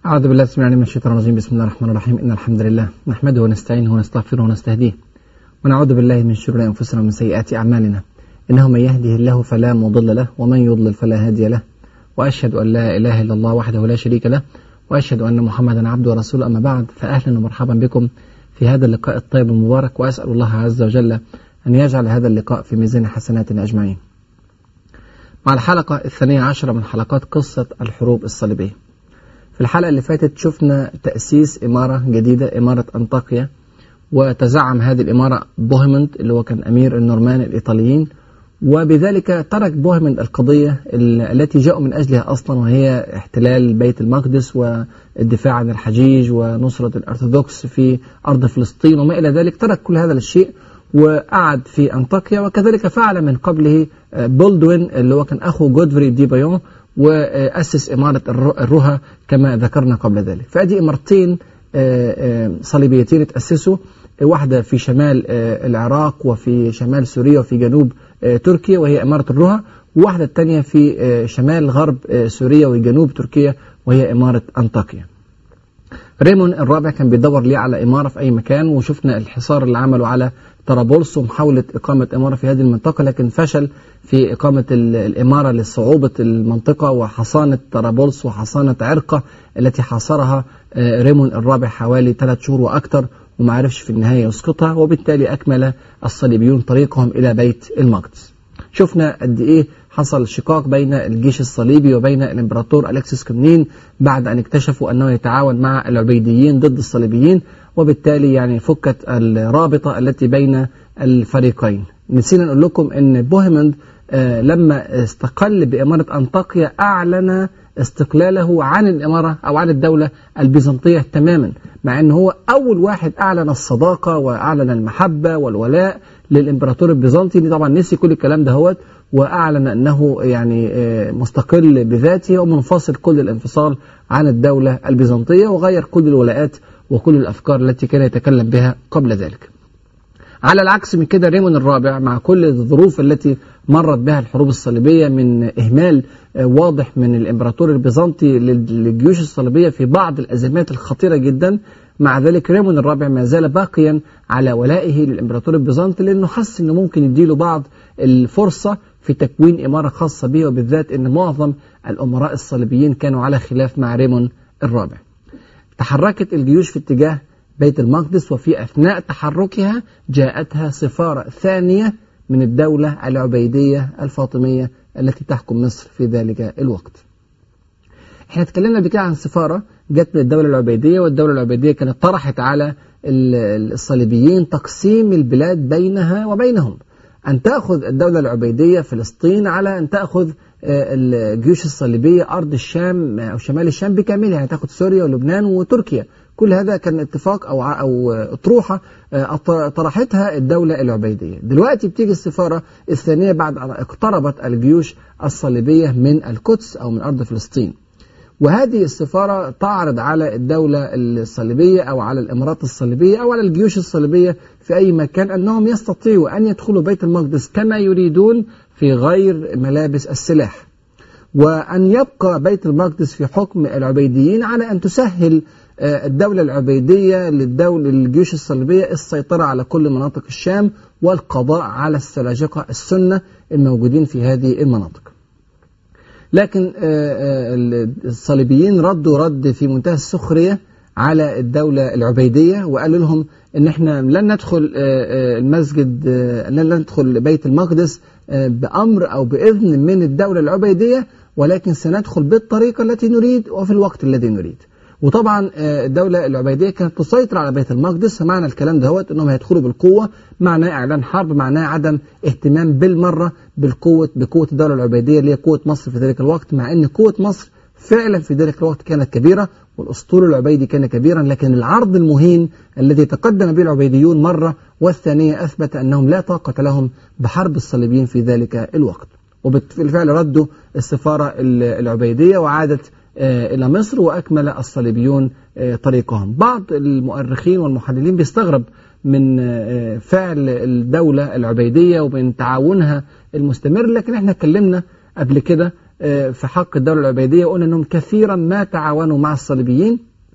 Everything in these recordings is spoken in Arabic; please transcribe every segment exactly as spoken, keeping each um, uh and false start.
أعوذ بالله السميع العليم من الشيطان الرجيم. بسم الله الرحمن الرحيم. إن الحمد لله نحمده ونستعينه ونستغفره ونستهديه ونعوذ بالله من شرور أنفسنا ومن سيئات أعمالنا. إنه من يهده الله فلا مضل له ومن يضلل فلا هادي له، وأشهد أن لا إله إلا الله وحده لا شريك له، وأشهد أن محمدا عبده ورسوله. أما بعد، فأهلا ومرحبا بكم في هذا اللقاء الطيب المبارك، وأسأل الله عز وجل أن يجعل هذا اللقاء في ميزان حسناتنا أجمعين. مع الحلقة الثانية عشرة من حلقات قصة الحروب الصليبية. في الحلقة اللي فاتت شفنا تأسيس إمارة جديدة، إمارة أنطاكيا، وتزعم هذه الإمارة بوهيمند اللي هو كان أمير النورمان الإيطاليين، وبذلك ترك بوهيمند القضية التي جاءوا من أجلها أصلا، وهي احتلال بيت المقدس والدفاع عن الحجيج ونصرة الأرثوذكس في أرض فلسطين وما إلى ذلك. ترك كل هذا الشيء وقعد في أنطاكيا، وكذلك فعل من قبله بولدوين اللي هو كان أخو جودفري دي بايون، وأسس إمارة الرها كما ذكرنا قبل ذلك. فهذه إمارتين صليبيتين تأسسوا، واحدة في شمال العراق وفي شمال سوريا وفي جنوب تركيا وهي إمارة الرها، وواحدة الثانية في شمال غرب سوريا وجنوب تركيا وهي إمارة أنطاكيا. ريمون الرابع كان بيدور ليه على إمارة في أي مكان، وشفنا الحصار اللي عمله على طرابلس ومحاولة إقامة إمارة في هذه المنطقة، لكن فشل في إقامة الإمارة لصعوبة المنطقة وحصانة طرابلس وحصانة عرقة التي حاصرها ريمون الرابع حوالي ثلاث شهور وأكثر، وما عرفش في النهاية يسقطها، وبالتالي أكمل الصليبيون طريقهم إلى بيت المقدس. شفنا قد إيه حصل شقاق بين الجيش الصليبي وبين الإمبراطور أليكسيس كومنين بعد أن اكتشفوا أنه يتعاون مع العبيديين ضد الصليبيين، وبالتالي يعني فكت الرابطة التي بين الفريقين. نسينا نقول لكم أن بوهيمند آه لما استقل بإمارة أنطاكيا أعلن استقلاله عن الإمارة أو عن الدولة البيزنطية تماما، مع أنه هو أول واحد أعلن الصداقة وأعلن المحبة والولاء للإمبراطور البيزنطي، اللي طبعا نسي كل الكلام ده هوت، وأعلن أنه يعني مستقل بذاته ومنفصل كل الانفصال عن الدولة البيزنطية، وغير كل الولاءات وكل الأفكار التي كان يتكلم بها قبل ذلك. على العكس من كده، ريمون الرابع مع كل الظروف التي مرت بها الحروب الصليبية من إهمال واضح من الإمبراطور البيزنطي للجيوش الصليبية في بعض الأزمات الخطيرة جدا، مع ذلك ريمون الرابع ما زال باقيا على ولائه للإمبراطور البيزنطي، لأنه حس أنه ممكن يديله بعض الفرصة في تكوين إمارة خاصة به، وبالذات أن معظم الأمراء الصليبيين كانوا على خلاف مع ريمون الرابع. تحركت الجيوش في اتجاه بيت المقدس، وفي أثناء تحركها جاءتها سفارة ثانية من الدولة العبيدية الفاطمية التي تحكم مصر في ذلك الوقت. احنا اتكلمنا بكده عن سفارة جت من الدولة العبيدية، والدولة العبيدية كانت طرحت على الصليبيين تقسيم البلاد بينها وبينهم، أن تأخذ الدولة العبيدية فلسطين على أن تأخذ الجيوش الصليبية أرض الشام أو شمال الشام بكاملها، يعني تأخذ سوريا ولبنان وتركيا. كل هذا كان اتفاق أو أو أطروحة طرحتها الدولة العبيدية. دلوقتي بتيجي السفارة الثانية بعد أن اقتربت الجيوش الصليبية من القدس أو من أرض فلسطين، وهذه السفارة تعرض على الدولة الصليبية أو على الإمارات الصليبية أو على الجيوش الصليبية في أي مكان أنهم يستطيعوا أن يدخلوا بيت المقدس كما يريدون في غير ملابس السلاح، وأن يبقى بيت المقدس في حكم العبيديين، على أن تسهل الدولة العبيدية للدولة للجيوش الصليبية السيطرة على كل مناطق الشام والقضاء على السلاجقة السنة الموجودين في هذه المناطق. لكن الصليبيين ردوا رد في منتهى السخرية على الدولة العبيدية، وقالوا لهم ان احنا لن ندخل المسجد، لن ندخل بيت المقدس بأمر أو بإذن من الدولة العبيدية، ولكن سندخل بالطريقة التي نريد وفي الوقت الذي نريد. وطبعا الدولة العبيدية كانت تسيطر على بيت المقدس، فمعنى الكلام ده هو انهم هيدخلوا بالقوة، معناه اعلان حرب، معناه عدم اهتمام بالمرة بالقوة بقوة الدولة العبيدية اللي هي قوة مصر في ذلك الوقت، مع ان قوة مصر فعلا في ذلك الوقت كانت كبيرة والأسطول العبيدي كان كبيرا، لكن العرض المهين الذي تقدم به العبيديون مرة والثانية أثبت أنهم لا طاقة لهم بحرب الصليبيين في ذلك الوقت، وبالفعل ردوا السفارة العبيدية وعادت إلى مصر، وأكمل الصليبيون طريقهم. بعض المؤرخين والمحللين بيستغرب من فعل الدولة العبيدية ومن تعاونها المستمر، لكن احنا اتكلمنا قبل كده في حق الدولة العبيدية، وقلنا أنهم كثيرا ما تعاونوا مع الصليبيين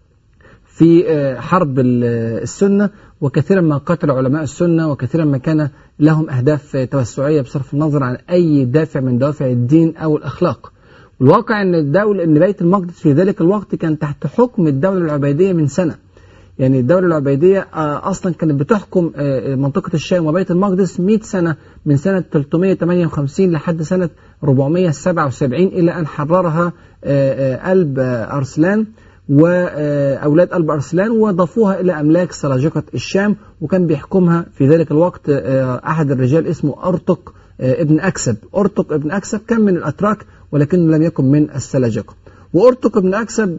في حرب السنة، وكثيرا ما قتل علماء السنة، وكثيرا ما كان لهم أهداف توسعية بصرف النظر عن أي دافع من دوافع الدين أو الأخلاق. والواقع أن الدولة أن بيت المقدس في ذلك الوقت كان تحت حكم الدولة العبيدية من سنة. يعني الدولة العبيدية أصلا كانت بتحكم منطقة الشام وبيت المقدس مئة سنة، من سنة ثلاثمئة وثمانية وخمسين لحد سنة أربعمئة وسبعة وسبعين، إلى أن حررها ألب أرسلان وأولاد ألب أرسلان وضافوها إلى أملاك سلاجقة الشام. وكان بيحكمها في ذلك الوقت أحد الرجال اسمه أرطق ابن أكسب. أرطق ابن أكسب كان من الأتراك ولكنه لم يكن من السلاجقة. وأرطق ابن أكسب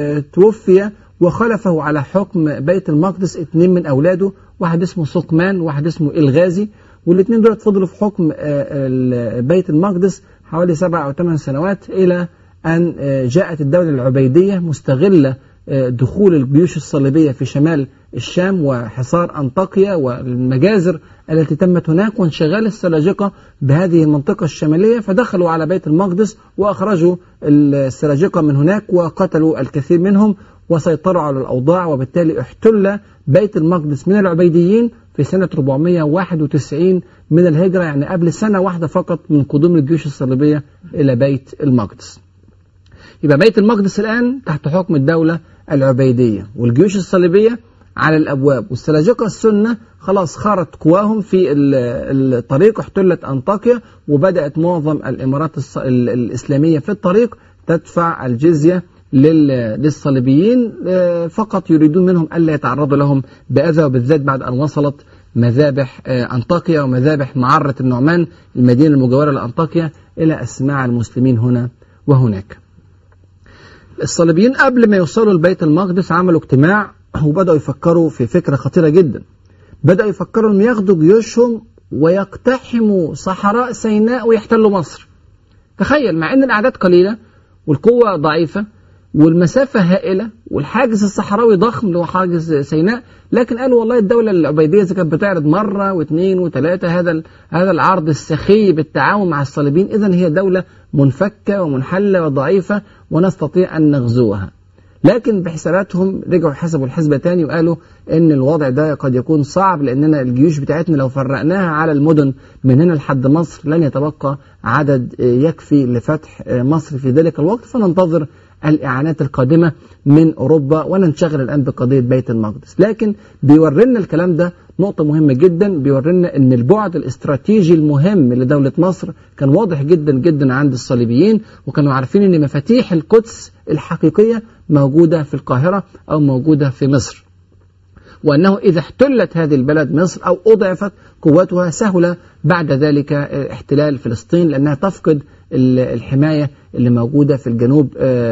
توفي وخلفه على حكم بيت المقدس اثنين من أولاده، واحد اسمه سقمان وواحد اسمه الغازي، والاثنين دول فضلوا في حكم بيت المقدس حوالي سبع أو ثمان سنوات، إلى أن جاءت الدولة العبيدية مستغلة دخول الجيوش الصليبية في شمال الشام وحصار أنطاكيا والمجازر التي تمت هناك وانشغال السلاجقة بهذه المنطقة الشمالية، فدخلوا على بيت المقدس وأخرجوا السلاجقة من هناك وقتلوا الكثير منهم وسيطروا على الأوضاع، وبالتالي احتل بيت المقدس من العبيديين في سنة أربعمئة وواحد وتسعين من الهجرة، يعني قبل سنة واحدة فقط من قدوم الجيوش الصليبية إلى بيت المقدس. يبقى بيت المقدس الآن تحت حكم الدولة العبيدية، والجيوش الصليبية على الأبواب، والسلاجقة السنة خلاص خارت قواهم في الطريق، احتلت أنطاكيا، وبدأت معظم الإمارات الإسلامية في الطريق تدفع الجزية للصليبيين، فقط يريدون منهم ألا يتعرضوا لهم بأذى، وبالذات بعد أن وصلت مذابح أنطاكيا ومذابح معرة النعمان المدينة المجاورة لأنطاكيا إلى أسماع المسلمين هنا وهناك. الصليبيين قبل ما يوصلوا لبيت المقدس عملوا اجتماع وبدأوا يفكروا في فكرة خطيرة جدا. بدأوا يفكروا أن ياخدوا جيوشهم ويقتحموا صحراء سيناء ويحتلوا مصر. تخيل، مع أن الأعداد قليلة والقوة ضعيفة والمسافة هائلة والحاجز الصحراوي ضخم اللي هو حاجز سيناء، لكن قالوا والله الدولة العبيدية إذا كانت بتعرض مرة واثنين وثلاثة هذا هذا العرض السخي بالتعاون مع الصليبيين، إذن هي دولة منفكة ومنحلة وضعيفة ونستطيع أن نغزوها. لكن بحساباتهم رجعوا حسبوا الحسبة تاني وقالوا إن الوضع ده قد يكون صعب، لأننا الجيوش بتاعتنا لو فرقناها على المدن من هنا لحد مصر لن يتبقى عدد يكفي لفتح مصر في ذلك الوقت، فننتظر الإعانات القادمة من أوروبا وننشغل الآن بقضية بيت المقدس. لكن بيورينا الكلام ده نقطة مهمة جدا، بيورينا أن البعد الاستراتيجي المهم لدولة مصر كان واضح جدا جدا عند الصليبيين، وكانوا عارفين أن مفاتيح القدس الحقيقية موجودة في القاهرة أو موجودة في مصر، وأنه إذا احتلت هذه البلد مصر أو أضعفت قوتها سهل بعد ذلك احتلال فلسطين، لأنها تفقد الحماية اللي موجودة في الجنوب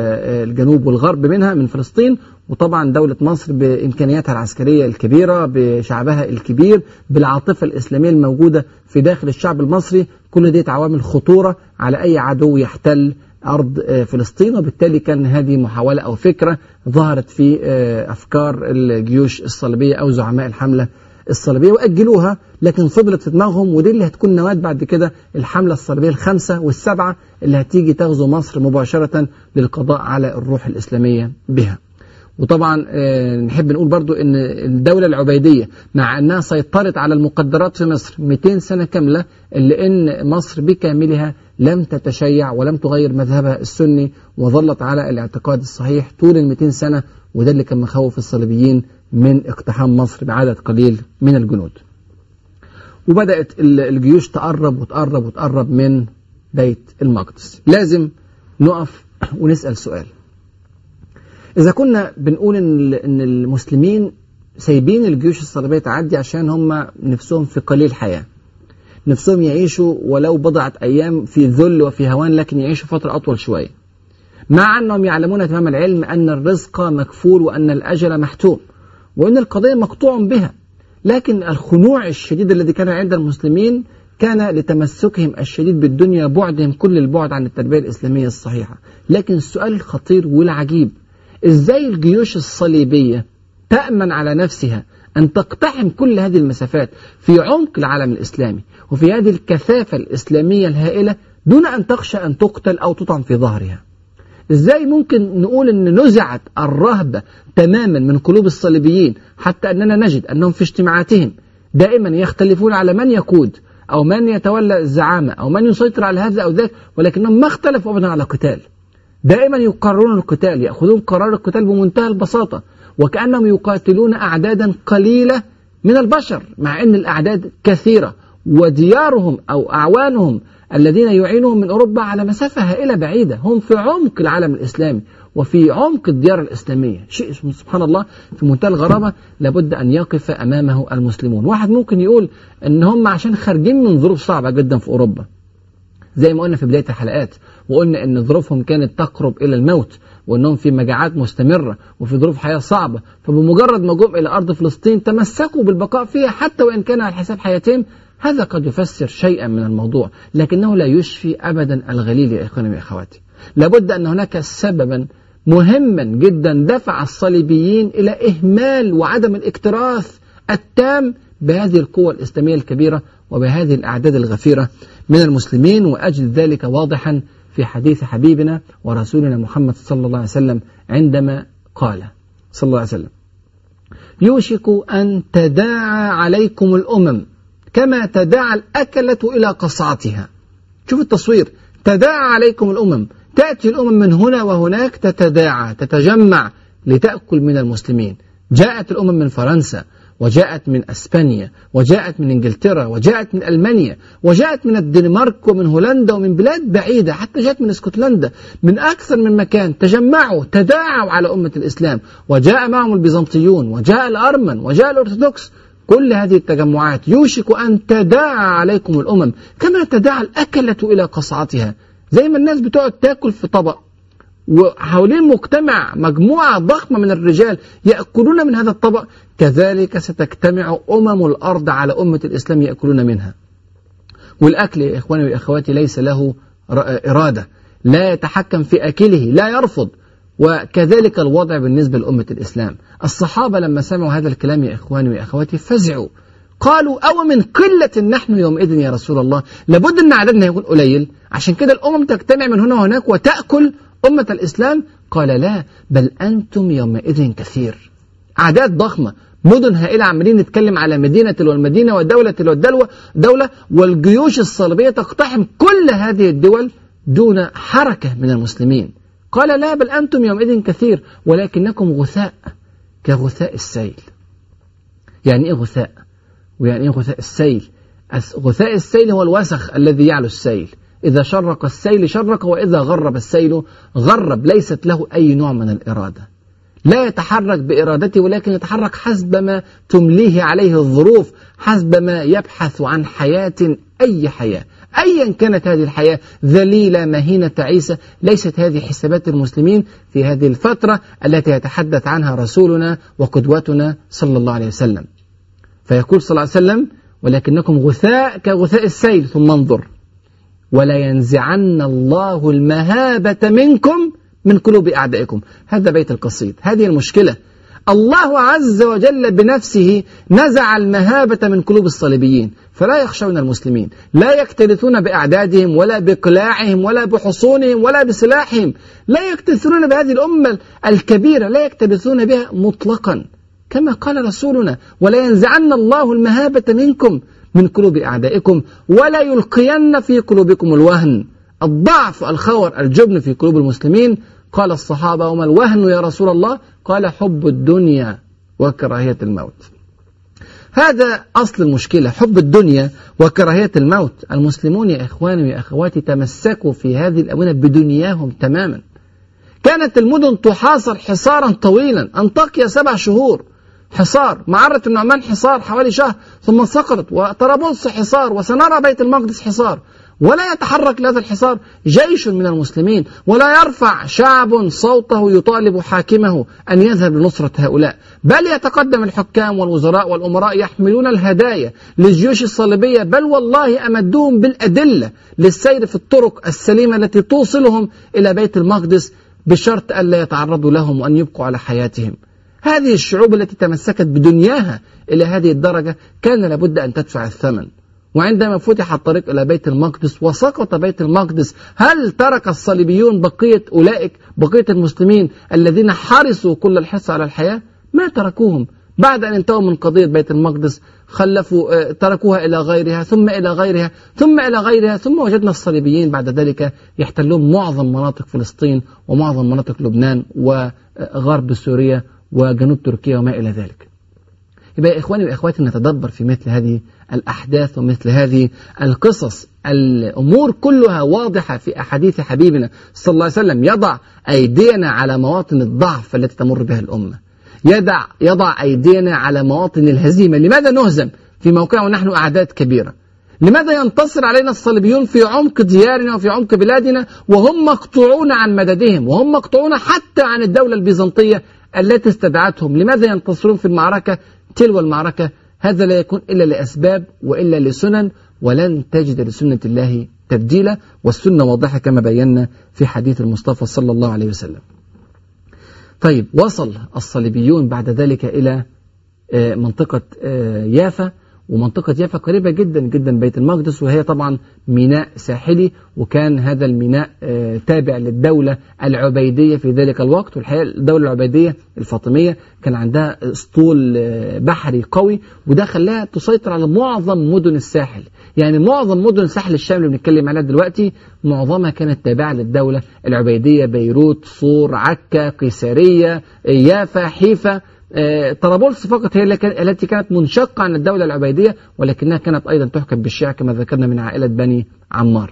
الجنوب والغرب منها من فلسطين. وطبعا دولة مصر بإمكانياتها العسكرية الكبيرة، بشعبها الكبير، بالعاطفة الإسلامية الموجودة في داخل الشعب المصري، كل دي عوامل خطورة على أي عدو يحتل أرض فلسطين. وبالتالي كان هذه محاولة أو فكرة ظهرت في أفكار الجيوش الصليبية أو زعماء الحملة الصليبية وأجلوها، لكن فضلت في دماغهم، ودي اللي هتكون نواة بعد كده الحملة الصليبية الخامسة والسبعة اللي هتيجي تغزو مصر مباشرة للقضاء على الروح الإسلامية بها. وطبعا نحب نقول برضو أن الدولة العبيدية مع أنها سيطرت على المقدرات في مصر مئتين سنة كاملة، إلا أن مصر بكاملها لم تتشيع ولم تغير مذهبها السني، وظلت على الاعتقاد الصحيح طول المئتين سنة، وده اللي كان مخوف الصليبيين من اقتحام مصر بعدد قليل من الجنود. وبدأت الجيوش تقرب وتقرب وتقرب من بيت المقدس. لازم نقف ونسأل سؤال: إذا كنا بنقول إن المسلمين سايبين الجيوش الصليبية تعدي عشان هم نفسهم في قليل حياة، نفسهم يعيشوا ولو بضعة أيام في ذل وفي هوان، لكن يعيشوا فترة أطول شوية، مع أنهم يعلمون تمام العلم أن الرزق مكفول وأن الأجل محتوم وأن القضية مقطوع بها، لكن الخنوع الشديد الذي كان عند المسلمين كان لتمسكهم الشديد بالدنيا، بعدهم كل البعد عن التربية الإسلامية الصحيحة. لكن السؤال الخطير والعجيب: إزاي الجيوش الصليبية تأمن على نفسها أن تقتحم كل هذه المسافات في عمق العالم الإسلامي وفي هذه الكثافة الإسلامية الهائلة دون أن تخشى أن تقتل أو تطعن في ظهرها. إزاي ممكن نقول أن نزعت الرهبة تماما من قلوب الصليبيين حتى أننا نجد أنهم في اجتماعاتهم دائما يختلفون على من يقود أو من يتولى الزعامة أو من يسيطر على هذا أو ذاك، ولكنهم ما اختلفوا أبدا على قتال. دائما يقررون القتال، يأخذون قرار القتال بمنتهى البساطة، وكأنهم يقاتلون أعدادا قليلة من البشر، مع أن الأعداد كثيرة، وديارهم أو أعوانهم الذين يعينهم من أوروبا على مسافة هائلة بعيدة، هم في عمق العالم الإسلامي وفي عمق الديار الإسلامية. شيء سبحان الله في منتهى الغرابة لابد أن يقف أمامه المسلمون. واحد ممكن يقول أن هم عشان خارجين من ظروف صعبة جدا في أوروبا، زي ما قلنا في بداية الحلقات، وقلنا أن ظروفهم كانت تقرب إلى الموت، وأنهم في مجاعات مستمرة وفي ظروف حياة صعبة، فبمجرد ما جم إلى أرض فلسطين تمسكوا بالبقاء فيها حتى وإن كان على حساب حياتهم. هذا قد يفسر شيئا من الموضوع، لكنه لا يشفي أبدا الغليل يا إخواني وأخواتي. لابد أن هناك سببا مهما جدا دفع الصليبيين إلى إهمال وعدم الاكتراث التام بهذه القوة الإسلامية الكبيرة وبهذه الأعداد الغفيرة من المسلمين. وأجد ذلك واضحا في حديث حبيبنا ورسولنا محمد صلى الله عليه وسلم عندما قال صلى الله عليه وسلم: يوشك أن تداعى عليكم الأمم كما تداعى الأكلة إلى قصعتها. شوف التصوير، تداعى عليكم الأمم، تأتي الأمم من هنا وهناك تتداعى تتجمع لتأكل من المسلمين. جاءت الأمم من فرنسا، وجاءت من أسبانيا، وجاءت من إنجلترا، وجاءت من ألمانيا، وجاءت من الدنمارك ومن هولندا ومن بلاد بعيدة، حتى جاءت من اسكتلندا، من أكثر من مكان تجمعوا تداعوا على أمة الإسلام، وجاء معهم البيزنطيون، وجاء الأرمن، وجاء الأرثوذكس. كل هذه التجمعات يوشك أن تداعى عليكم الأمم كما تداعى الأكلة إلى قصعتها. زي ما الناس بتقعد تاكل في طبق وحوالين مجتمع مجموعة ضخمة من الرجال يأكلون من هذا الطبق، كذلك ستجتمع أمم الأرض على أمة الإسلام يأكلون منها. والأكل يا إخواني وأخواتي ليس له إرادة، لا يتحكم في أكله، لا يرفض. وكذلك الوضع بالنسبة لأمة الإسلام. الصحابة لما سمعوا هذا الكلام يا إخواني وأخواتي فزعوا، قالوا: أو من قلة نحن يومئذ يا رسول الله، لابد أن عددنا يكون قليل عشان كده الأمم تجتمع من هنا وهناك وتأكل أمة الإسلام؟ قال: لا، بل أنتم يومئذ كثير، أعداد ضخمة، مدن هائلة، عمالين نتكلم على مدينة والمدينة ودولة والدولة دولة، والجيوش الصليبية تقتحم كل هذه الدول دون حركة من المسلمين. قال: لا، بل أنتم يومئذ كثير ولكنكم غثاء كغثاء السيل. يعني إيه غثاء؟ ويعني إيه غثاء السيل؟ غثاء السيل هو الوسخ الذي يعلو السيل، إذا شرق السيل شرق، وإذا غرب السيل غرب، ليست له أي نوع من الإرادة، لا يتحرك بإرادته، ولكن يتحرك حسب ما تمليه عليه الظروف، حسب ما يبحث عن حياة، أي حياة أيا كانت هذه الحياة، ذليلة مهينة تعيسة. ليست هذه حسابات المسلمين في هذه الفترة التي يتحدث عنها رسولنا وقدوتنا صلى الله عليه وسلم. فيقول صلى الله عليه وسلم: ولكنكم غثاء كغثاء السيل. ثم انظر: ولا ينزعن الله المهابة منكم من قلوب أعدائكم. هذا بيت القصيد، هذه المشكلة. الله عز وجل بنفسه نزع المهابة من قلوب الصليبيين، فلا يخشون المسلمين، لا يكترثون بأعدادهم ولا بقلاعهم ولا بحصونهم ولا بسلاحهم، لا يكترثون بهذه الأمة الكبيرة، لا يكترثون بها مطلقا، كما قال رسولنا: ولا ينزعن الله المهابة منكم من قلوب أعدائكم ولا يلقين في قلوبكم الوهن، الضعف، الخور، الجبن في قلوب المسلمين. قال الصحابة: وما الوهن يا رسول الله؟ قال: حب الدنيا وكراهية الموت. هذا أصل المشكلة، حب الدنيا وكراهية الموت. المسلمون يا إخواني ويا أخواتي تمسكوا في هذه الأونة بدنياهم تماما. كانت المدن تحاصر حصارا طويلا، أنطاكيا سبع شهور حصار، معرة النعمان حصار حوالي شهر ثم سقطت، وطرابلس حصار، وسنرى بيت المقدس حصار، ولا يتحرك لهذا الحصار جيش من المسلمين، ولا يرفع شعب صوته يطالب حاكمه أن يذهب لنصرة هؤلاء، بل يتقدم الحكام والوزراء والأمراء يحملون الهدايا للجيوش الصليبية، بل والله أمدوهم بالأدلة للسير في الطرق السليمة التي توصلهم إلى بيت المقدس بشرط ألا يتعرضوا لهم وأن يبقوا على حياتهم. هذه الشعوب التي تمسكت بدنياها إلى هذه الدرجة كان لابد أن تدفع الثمن. وعندما فتح الطريق إلى بيت المقدس وسقط بيت المقدس، هل ترك الصليبيون بقية أولئك بقية المسلمين الذين حرصوا كل الحرص على الحياة؟ ما تركوهم. بعد أن انتهوا من قضية بيت المقدس خلفوا تركوها إلى غيرها ثم إلى غيرها ثم إلى غيرها، ثم وجدنا الصليبيين بعد ذلك يحتلون معظم مناطق فلسطين ومعظم مناطق لبنان وغرب سوريا وجنوب تركيا وما إلى ذلك. يبقى يا إخواني وإخواتي نتدبر في مثل هذه الأحداث ومثل هذه القصص. الأمور كلها واضحة في أحاديث حبيبنا صلى الله عليه وسلم. يضع أيدينا على مواطن الضعف التي تمر بها الأمة، يضع, يضع أيدينا على مواطن الهزيمة. لماذا نهزم في موقع ونحن أعداد كبيرة؟ لماذا ينتصر علينا الصليبيون في عمق ديارنا وفي عمق بلادنا وهم مقطوعون عن مددهم، وهم مقطوعون حتى عن الدولة البيزنطية التي استدعتهم؟ لماذا ينتصرون في المعركة تلو المعركة؟ هذا لا يكون إلا لأسباب وإلا لسنن، ولن تجد لسنة الله تبديلا، والسنة واضحة كما بينا في حديث المصطفى صلى الله عليه وسلم. طيب، وصل الصليبيون بعد ذلك إلى منطقة يافا، ومنطقة يافا قريبة جدا جدا بيت المقدس، وهي طبعا ميناء ساحلي، وكان هذا الميناء تابع للدولة العبيدية في ذلك الوقت. والحقيقة الدولة العبيدية الفاطمية كان عندها اسطول بحري قوي، وده خلاها تسيطر على معظم مدن الساحل. يعني معظم مدن الساحل الشاملي اللي بنتكلم عليها دلوقتي معظمها كانت تابعة للدولة العبيدية: بيروت، صور، عكا، قيسارية، يافا، حيفا. طرابلس فقط هي التي كانت منشقة عن الدولة العبيدية، ولكنها كانت أيضا تحكم بالشيعة كما ذكرنا من عائلة بني عمار.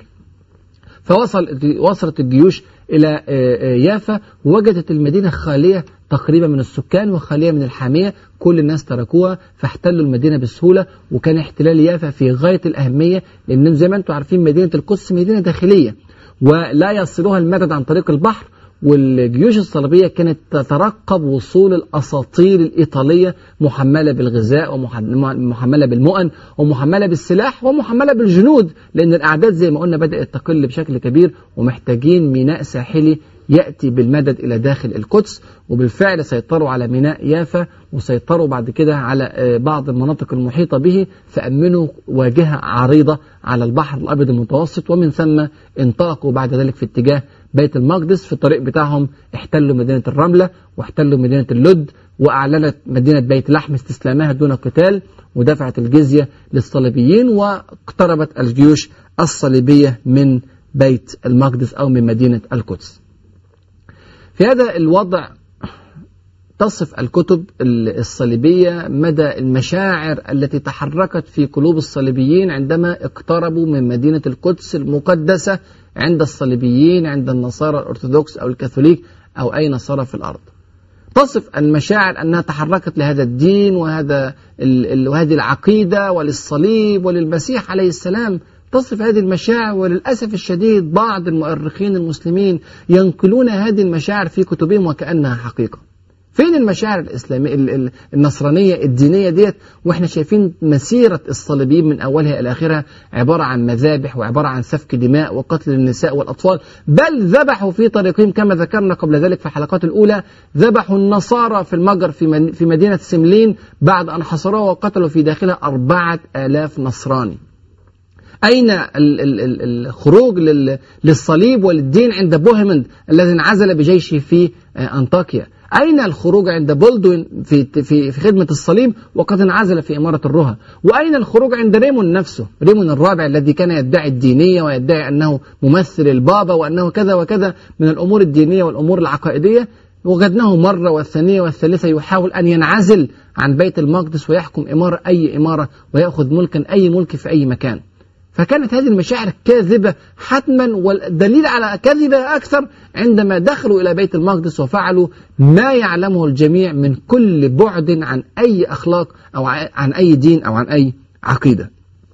فوصل وصلت الجيوش إلى يافا، ووجدت المدينة خالية تقريبا من السكان وخالية من الحامية، كل الناس تركوها فاحتلوا المدينة بسهولة. وكان احتلال يافا في غاية الأهمية، لأن زي ما أنتم عارفين مدينة القدس مدينة داخلية ولا يصلها المدد عن طريق البحر، والجيوش الصليبية كانت تترقب وصول الأساطيل الإيطالية محملة بالغذاء ومحملة بالمؤن ومحملة بالسلاح ومحملة بالجنود، لأن الأعداد زي ما قلنا بدأت تقل بشكل كبير، ومحتاجين ميناء ساحلي يأتي بالمدد إلى داخل القدس. وبالفعل سيطروا على ميناء يافا، وسيطروا بعد كده على بعض المناطق المحيطة به، فأمنوا واجهة عريضة على البحر الأبيض المتوسط، ومن ثم انطلقوا بعد ذلك في اتجاه بيت المقدس. في الطريق بتاعهم احتلوا مدينة الرملة واحتلوا مدينة اللد، وأعلنت مدينة بيت لحم استسلامها دون قتال، ودفعت الجزية للصليبيين، واقتربت الجيوش الصليبية من بيت المقدس أو من مدينة القدس. في هذا الوضع تصف الكتب الصليبية مدى المشاعر التي تحركت في قلوب الصليبيين عندما اقتربوا من مدينة القدس المقدسة عند الصليبيين، عند النصارى الأرثوذكس أو الكاثوليك أو أي نصارى في الأرض. تصف المشاعر أنها تحركت لهذا الدين وهذا وهذه العقيدة وللصليب وللمسيح عليه السلام. تصف هذه المشاعر، وللأسف الشديد بعض المؤرخين المسلمين ينقلون هذه المشاعر في كتبهم وكأنها حقيقة. فين المشاعر الإسلامية النصرانية الدينية ديت؟ وإحنا شايفين مسيرة الصليبيين من أولها إلى آخرها عبارة عن مذابح وعبارة عن سفك دماء وقتل النساء والأطفال، بل ذبحوا في طريقهم كما ذكرنا قبل ذلك في الحلقات الأولى، ذبحوا النصارى في المجر في مدينة سملين بعد أن حصروها وقتلوا في داخلها أربعة آلاف نصراني. أين الخروج للصليب وللدين عند بوهيمند الذي انعزل بجيشه في أنطاكيا؟ أين الخروج عند بولدوين في في في خدمة الصليب وقد انعزل في إمارة الرها؟ وأين الخروج عند ريمون نفسه، ريمون الرابع الذي كان يدعي الدينية ويدعي أنه ممثل البابا وأنه كذا وكذا من الأمور الدينية والأمور العقائدية؟ وجدناه مرة والثانية والثالثة يحاول أن ينعزل عن بيت المقدس ويحكم إمارة أي إمارة ويأخذ ملكا أي ملك في أي مكان. فكانت هذه المشاعر كاذبة حتما، والدليل على كذبة أكثر عندما دخلوا إلى بيت المقدس وفعلوا ما يعلمه الجميع من كل بعد عن أي أخلاق أو عن أي دين أو عن أي عقيدة.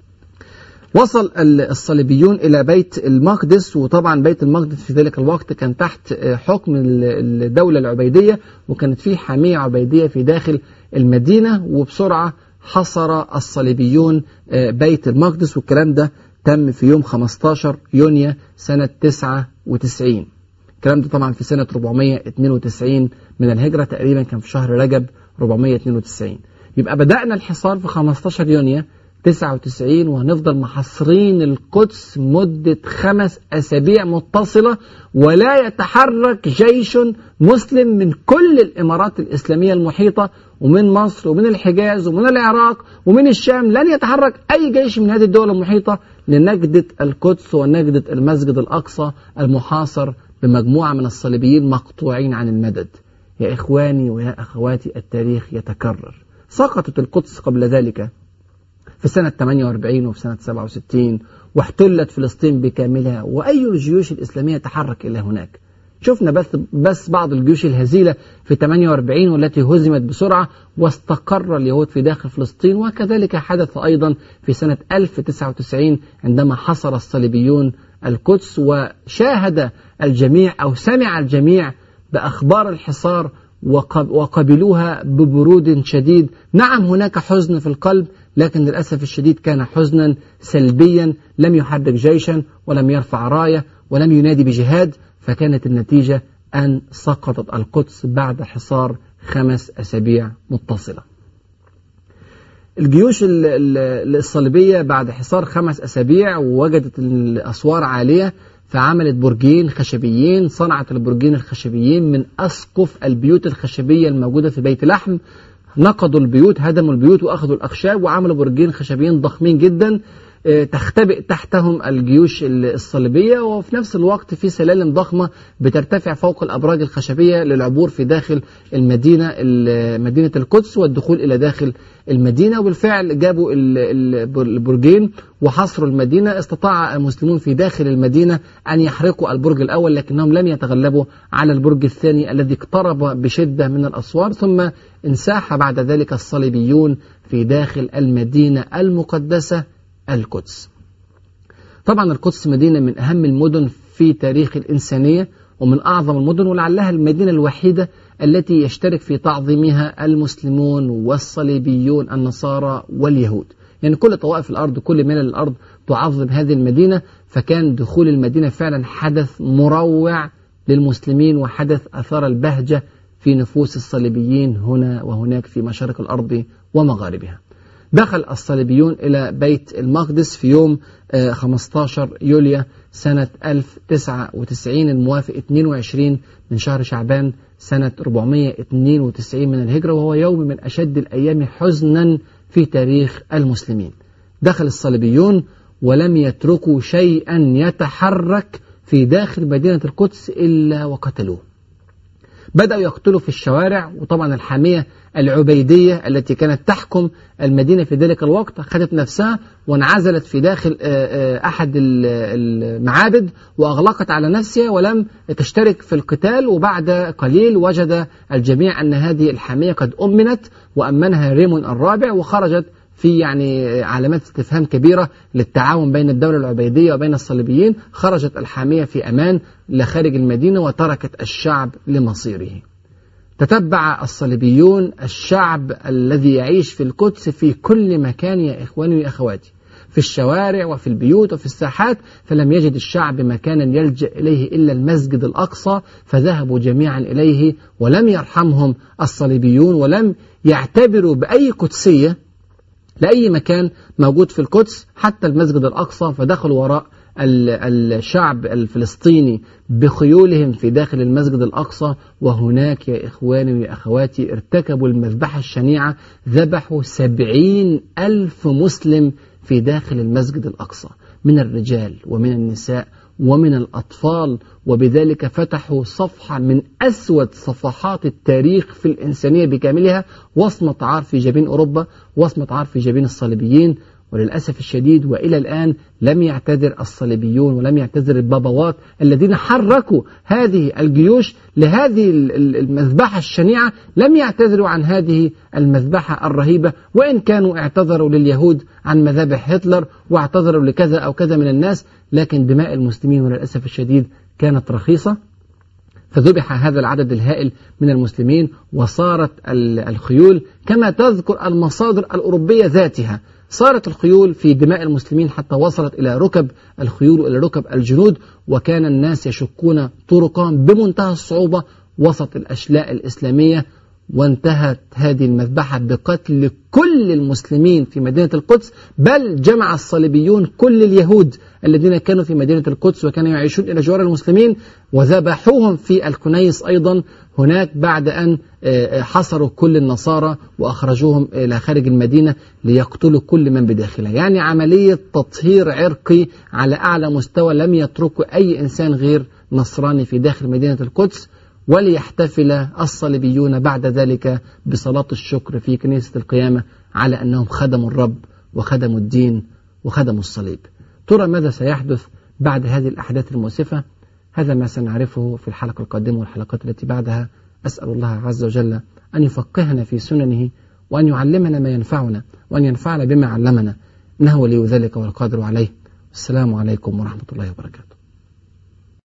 وصل الصليبيون إلى بيت المقدس، وطبعا بيت المقدس في ذلك الوقت كان تحت حكم الدولة العبيدية، وكانت فيه حامية عبيدية في داخل المدينة، وبسرعة حصر الصليبيون بيت المقدس، والكلام ده تم في يوم خمستاشر يونيو سنة تسعة وتسعين. الكلام ده طبعا في سنة أربعمائة واثنين وتسعين من الهجرة، تقريبا كان في شهر رجب أربعمائة واثنين وتسعين. يبقى بدأنا الحصار في خمستاشر يونيو تسعة وتسعين وهنفضل محاصرين القدس مدة خمس أسابيع متصلة، ولا يتحرك جيش مسلم من كل الإمارات الإسلامية المحيطة ومن مصر ومن الحجاز ومن العراق ومن الشام. لن يتحرك أي جيش من هذه الدول المحيطة لنجدة القدس ونجدة المسجد الأقصى المحاصر بمجموعة من الصليبيين مقطوعين عن المدد. يا إخواني ويا أخواتي، التاريخ يتكرر. سقطت القدس قبل ذلك في سنة ثمانية وأربعين وفي سنة سبعة وستين، واحتلت فلسطين بكاملها، وأي الجيوش الإسلامية تحرك إلى هناك؟ شفنا بس, بس بعض الجيوش الهزيلة في ثمانية وأربعين والتي هزمت بسرعة واستقر اليهود في داخل فلسطين، وكذلك حدث أيضا في سنة ألف وتسعة وتسعين عندما حصر الصليبيون القدس، وشاهد الجميع أو سمع الجميع بأخبار الحصار وقبلوها ببرود شديد. نعم هناك حزن في القلب، لكن للأسف الشديد كان حزنا سلبيا، لم يحرك جيشا ولم يرفع راية ولم ينادي بجهاد، فكانت النتيجة أن سقطت القدس بعد حصار خمس أسابيع متصلة. الجيوش الصليبية بعد حصار خمس أسابيع ووجدت الأسوار عالية، فعملت برجين خشبيين. صنعت البرجين الخشبيين من أسقف البيوت الخشبية الموجودة في بيت لحم. نقضوا البيوت، هدموا البيوت وأخذوا الأخشاب وعملوا برجين خشبيين ضخمين جدا تختبئ تحتهم الجيوش الصليبية، وفي نفس الوقت في سلالم ضخمة بترتفع فوق الأبراج الخشبية للعبور في داخل المدينة مدينة القدس والدخول إلى داخل المدينة. وبالفعل جابوا البرجين وحصروا المدينة. استطاع المسلمون في داخل المدينة أن يحرقوا البرج الأول، لكنهم لم يتغلبوا على البرج الثاني الذي اقترب بشدة من الأسوار. ثم انساح بعد ذلك الصليبيون في داخل المدينة المقدسة القدس. طبعا القدس مدينة من أهم المدن في تاريخ الإنسانية ومن أعظم المدن، ولعلها المدينة الوحيدة التي يشترك في تعظيمها المسلمون والصليبيون النصارى واليهود. يعني كل طوائف الأرض كل ملل الأرض تعظم هذه المدينة، فكان دخول المدينة فعلا حدث مروع للمسلمين وحدث أثار البهجة في نفوس الصليبيين هنا وهناك في مشارق الأرض ومغاربها. دخل الصليبيون إلى بيت المقدس في يوم خمسة عشر يوليو سنة ألف وتسعة وتسعين الموافق اثنين وعشرين من شهر شعبان سنة أربعمائة واثنين وتسعين من الهجرة، وهو يوم من أشد الأيام حزنا في تاريخ المسلمين. دخل الصليبيون ولم يتركوا شيئا يتحرك في داخل مدينة القدس إلا وقتلوه. بدأوا يقتلوا في الشوارع، وطبعا الحامية العبيدية التي كانت تحكم المدينة في ذلك الوقت خدت نفسها وانعزلت في داخل أحد المعابد وأغلقت على نفسها ولم تشترك في القتال. وبعد قليل وجد الجميع أن هذه الحامية قد أمنت، وأمنها ريمون الرابع، وخرجت في يعني علامات استفهام كبيرة للتعاون بين الدولة العبيدية وبين الصليبيين. خرجت الحامية في أمان لخارج المدينة وتركت الشعب لمصيره. تتبع الصليبيون الشعب الذي يعيش في القدس في كل مكان يا إخواني وأخواتي، في الشوارع وفي البيوت وفي الساحات، فلم يجد الشعب مكانا يلجأ إليه إلا المسجد الأقصى، فذهبوا جميعا إليه ولم يرحمهم الصليبيون ولم يعتبروا بأي قدسية لأي مكان موجود في القدس حتى المسجد الأقصى، فدخلوا وراء الشعب الفلسطيني بخيولهم في داخل المسجد الأقصى. وهناك يا إخواني ويا أخواتي ارتكبوا المذبحة الشنيعة، ذبحوا سبعين ألف مسلم في داخل المسجد الأقصى من الرجال ومن النساء ومن الأطفال، وبذلك فتحوا صفحة من أسود صفحات التاريخ في الإنسانية بكاملها، وصمة عار في جبين أوروبا، وصمة عار في جبين الصليبيين. وللأسف الشديد وإلى الآن لم يعتذر الصليبيون ولم يعتذر البابوات الذين حركوا هذه الجيوش لهذه المذبحة الشنيعة، لم يعتذروا عن هذه المذبحة الرهيبة، وإن كانوا اعتذروا لليهود عن مذابح هتلر واعتذروا لكذا أو كذا من الناس، لكن دماء المسلمين وللأسف الشديد كانت رخيصة. فذبح هذا العدد الهائل من المسلمين، وصارت الخيول كما تذكر المصادر الأوروبية ذاتها، صارت الخيول في دماء المسلمين حتى وصلت إلى ركب الخيول وإلى ركب الجنود، وكان الناس يشقون طرقا بمنتهى الصعوبة وسط الأشلاء الإسلامية، وانتهت هذه المذبحة بقتل كل المسلمين في مدينة القدس، بل جمع الصليبيون كل اليهود الذين كانوا في مدينة القدس وكانوا يعيشون إلى جوار المسلمين وذبحوهم في الكنيس أيضا هناك، بعد أن حصروا كل النصارى وأخرجوهم إلى خارج المدينة ليقتلوا كل من بداخلها. يعني عملية تطهير عرقي على أعلى مستوى لم يتركوا أي إنسان غير نصراني في داخل مدينة القدس. وليحتفل الصليبيون بعد ذلك بصلاة الشكر في كنيسة القيامة على أنهم خدموا الرب وخدموا الدين وخدموا الصليب. ترى ماذا سيحدث بعد هذه الأحداث المؤسفة؟ هذا ما سنعرفه في الحلقة القادمة والحلقات التي بعدها. أسأل الله عز وجل أن يفقهنا في سننه وأن يعلمنا ما ينفعنا وأن ينفعنا بما علمنا، إنه ولي ذلك والقادر عليه. السلام عليكم ورحمة الله وبركاته.